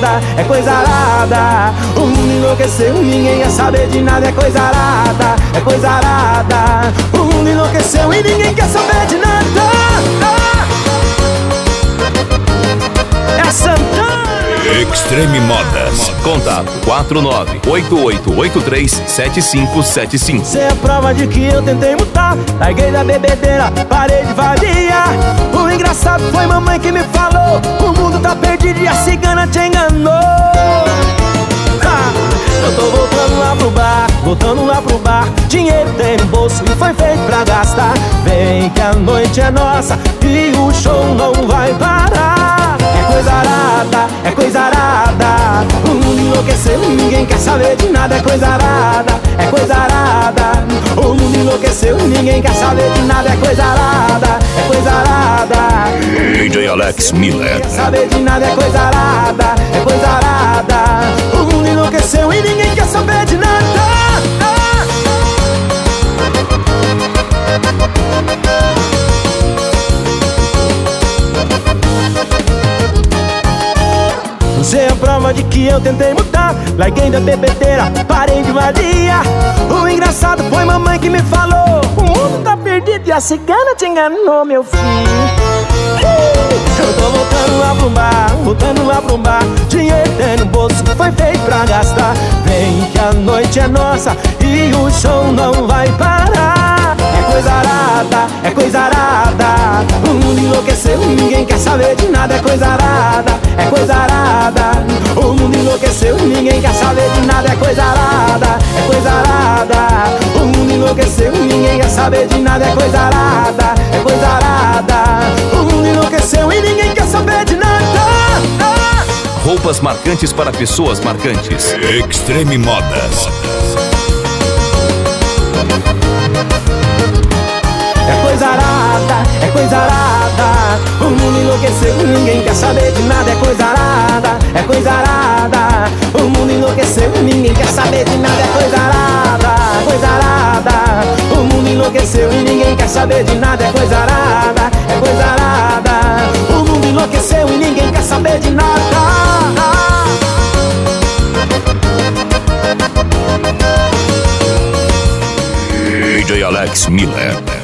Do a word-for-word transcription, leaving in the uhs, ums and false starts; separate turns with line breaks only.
arada, é coisa arada. O mundo enlouqueceu, ninguém quer saber de nada, é coisa arada, é coisa arada. O mundo enlouqueceu e ninguém quer saber de nada. É Santana.
Extreme Modas. Contato quatro nove oito oito oito três sete cinco sete cinco.
Cê é prova de que eu tentei mudar. Larguei da bebedeira, parei de vadia. O engraçado foi mamãe que me falou: o mundo tá perdido e a cigana te enganou. Ah, eu tô voltando lá pro bar, voltando lá pro bar. Dinheiro tem no bolso e foi feito pra gastar. Vem que a noite é nossa e o show não vai parar. É coisa arada, é coisa arada. O mundo enlouqueceu e ninguém quer saber de nada. É coisa arada, é coisa arada. O mundo enlouqueceu e ninguém quer saber de nada. É coisa arada, é coisa arada.
D J Alex Miller.
Quer saber de nada, é coisa arada, é coisa arada. O mundo enlouqueceu e ninguém quer saber de nada. Você é a prova de que eu tentei mudar. Larguei da bebedeira, parei de vadia. O engraçado foi mamãe que me falou: o mundo tá perdido e a cigana te enganou, meu filho. Eu tô voltando lá pro bar, voltando lá pro bar. Dinheiro tem no bolso, foi feito pra gastar. Vem que a noite é nossa e o show não vai parar. É coisa arada, é coisa arada. O mundo enlouqueceu e ninguém quer saber de nada. É coisa arada, é coisa arada. O mundo enlouqueceu e ninguém quer saber de nada. É coisa arada, é coisa arada. O mundo enlouqueceu e ninguém quer saber de nada. É coisa arada, é coisa arada. O mundo enlouqueceu e ninguém quer saber de nada.
Roupas marcantes para pessoas marcantes. Extreme Modas.
É coisa arada, é coisa arada. O mundo enlouqueceu e ninguém quer saber de nada. É coisa arada, é coisa arada. O mundo enlouqueceu e ninguém quer saber de nada. É coisa arada, coisa arada. O mundo enlouqueceu e ninguém quer saber de nada. É coisa arada, é coisa arada. O mundo enlouqueceu e ninguém quer saber de nada.
D J Alex Miller.